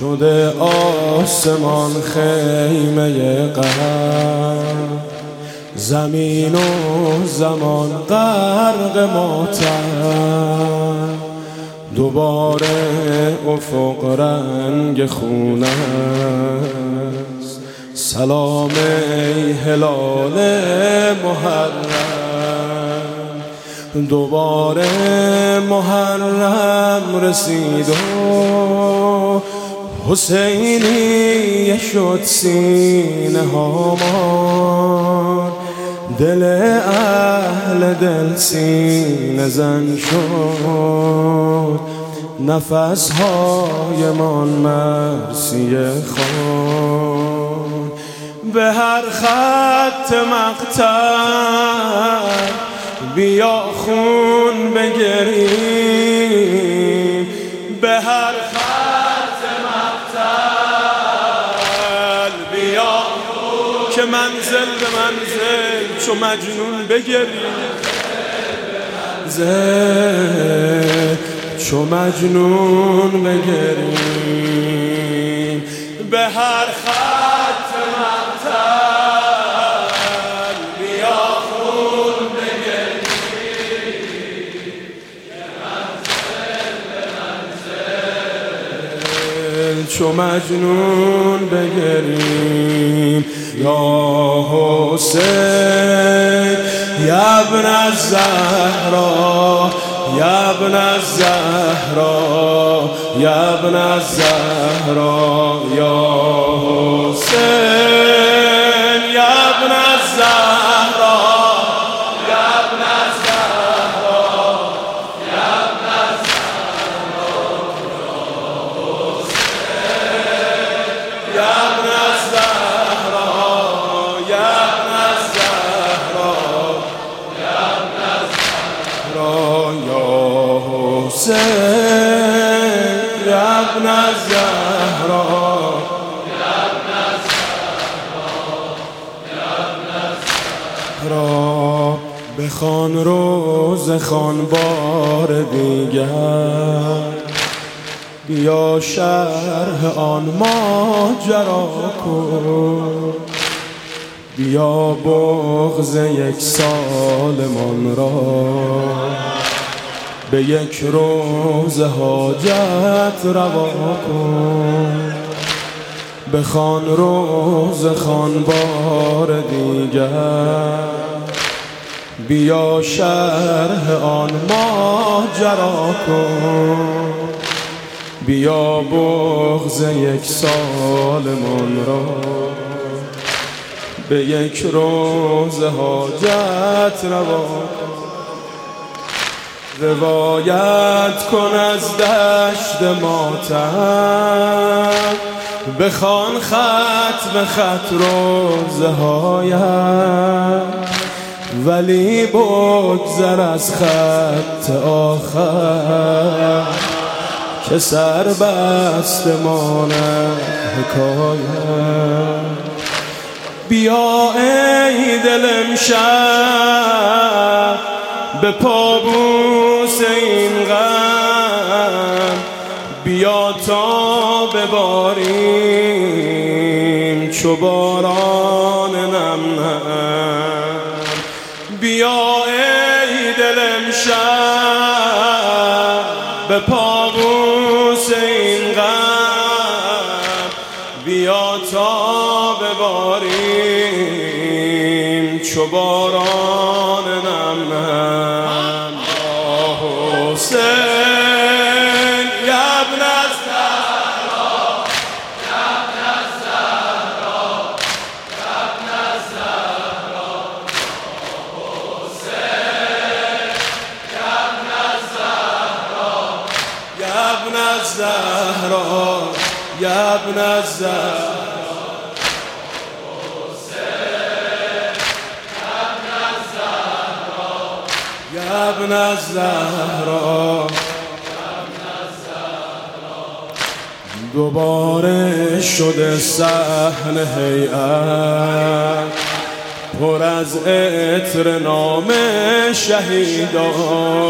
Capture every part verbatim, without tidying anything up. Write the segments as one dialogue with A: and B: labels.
A: شده آسمان خیمه غم، زمین و زمان غرق ماتم. دوباره افق رنگ خونه است، سلام ای هلال محرم. دوباره محرم رسید و حسینی شد سینه هامان. دل اهل دل سینه زن شد، نفس های من مرسی خوان. به هر خط مقتل بیا خون بگریم، به هر خط مقتل بیا خون که منزل به منزل چو مجنون بگریم، زل چو مجنون بگریم. به هر خط مقتل بیا خون بگریم، منزل به منزل چو مجنون بگریم. یا حسین یا ابن الزهرا، یا ابن الزهرا، یا ابن الزهرا. یا حسین یا ابن الزهرا، یا ابن الزهرا، یا ابن الزهرا. یا ابن الزهرا، یا ابن الزهرا، یا ابن الزهرا. یا حسین یا ابن الزهرا، یا ابن الزهرا، یا ابن الزهرا. بخوان روز خوان بار دیگر، بیا شرح آن ماجرا کن. بیا بغض یک سالمان را به یک روز حاجت روا کن. بخوان روز خوان بار دیگر، بیا شرح آن ماجرا کن. بیا بغض یک سالمان را به یک روز حاجت روا کن. روایت کن از دشت ماتم، بخوان خط به خط روزهایم، ولی بگذر از خط آخر که سر بسته ماند حکایم. بیا ای دل امشب به پابوس این غم، بیا تا بباریم چو باران نم نم. بیا ای دل امشب به پابوس این غم، بیا تا بباریم چو باران نم نم. یا حسین یا ابن الزهرا، یا ابن الزهرا، یا ابن الزهرا. حسین یا ابن الزهرا، یا ابن الزهرا، یا ابن الزهرا. یا ابن الزهرا. دوباره شده صحن هیئت پر از عطر نام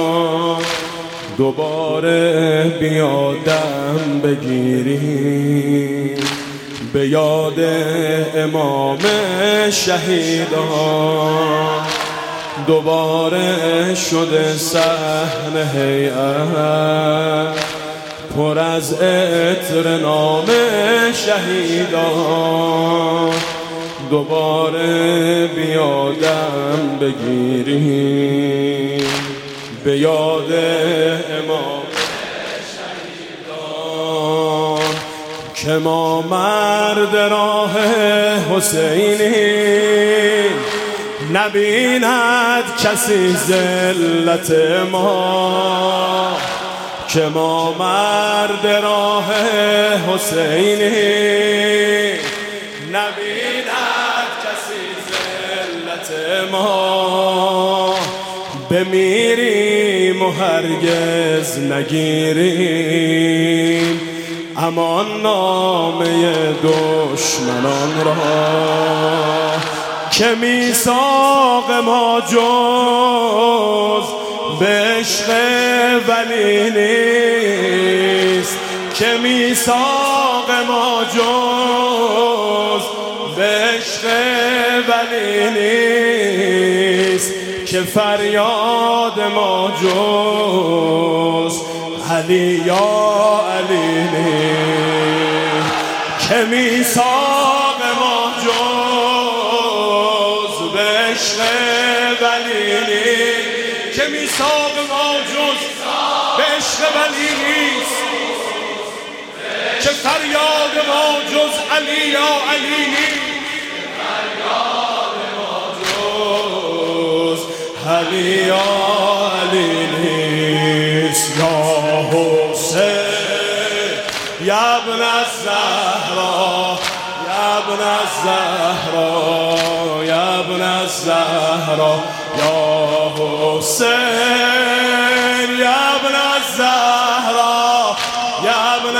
A: شهیدان. دوباره بیا دم بگیریم به یاد امام شهیدان دوباره شده صحن هیئت پر از عطر نام شهیدان دوباره بیادم بگیریم به یاد امام شهیدان که ما مرد راه حسینی نبیند کسی ذلت ما که ما مرد راه حسینی نبیند کسی ذلت ما بمیریم و هرگز نگیریم امان نامه دشمنان را که میثاق ما جز به عشق ولی نیست که میثاق ما جز به عشق ولی نیست که فریاد ما جز علی یا علی نیست که میثاق ما جز به عشق ولی نیست که میثاق ما جز به عشق ولی نیست که فریاد ما جز علی یا علی نیست علی یا علی نیست یا حسین یا ابن الزهرا یا ابن الزهرا یا ابن الزهرا یا حسین یا ابن الزهرا یا ابن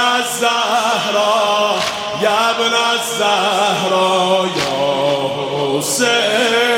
A: الزهرا یا ابن الزهرا یا حسین